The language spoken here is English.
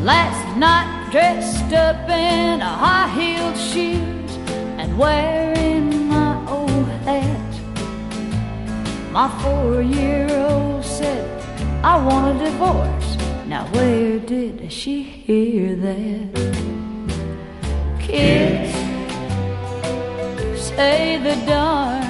Last night dressed up in high-heeled shoes and wearing my old hat. My 4-year-old said, I want a divorce. Now where did she hear that? Kids say the darn